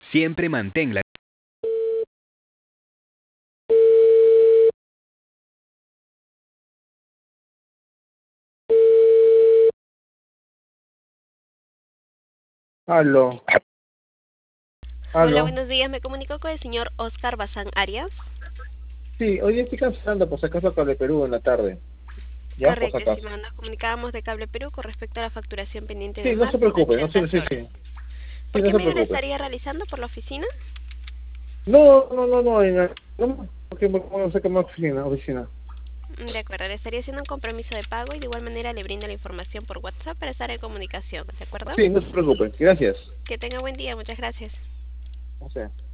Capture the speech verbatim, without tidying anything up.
Siempre mantén la... Aló, Hola, aló. buenos días. Me comunico con el señor Oscar Bazán Arias. Sí, hoy estoy cancelando por si acaso Cable Perú en la tarde. Ya, por si Correcto, acaso. estimado. Nos comunicábamos de Cable Perú con respecto a la facturación pendiente de Sí, no se marzo de preocupe, no ochenta se, sí, soles. sí. Sí, ¿Por no qué se medio lo preocupe. estaría realizando? ¿Por la oficina? No, no, no, no, en el- no, porque me puedo sacar más oficina, oficina. De acuerdo, le estaría haciendo un compromiso de pago y de igual manera le brindo la información por WhatsApp para estar en comunicación, ¿de acuerdo? Sí, no se preocupe. Gracias. Que tenga buen día, muchas gracias. O sea.